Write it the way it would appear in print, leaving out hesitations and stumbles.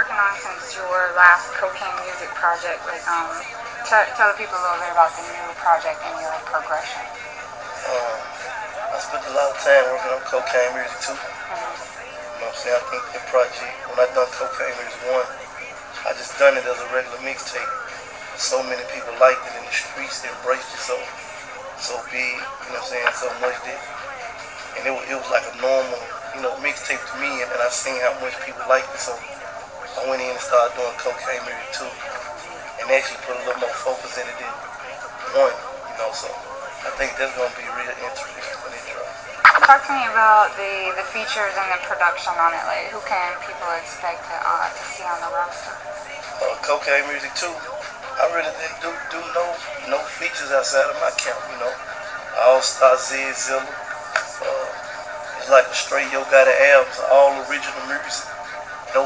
working on since your last Cocaine Music project? Like, tell the people a little bit about the new project and your progression. I spent a lot of time working on Cocaine Music too. You know what I'm saying? I think the project, when I done Cocaine Music 1, I just done it as a regular mixtape. So many people liked it in the streets, they embraced it so big, you know what I'm saying, so much that, and it was like a normal, mixtape to me, and I seen how much people liked it, so I went in and started doing Cocaine Music 2, and actually put a little more focus in it than 1, so I think that's going to be real interesting when it drops. Talk to me about the features and the production on it. Like, who can people expect to see on the roster? Cocaine Music 2, I really didn't do no features outside of my camp, All-Star Zed Zilla. It's like a straight Yo Gotti album, all original music.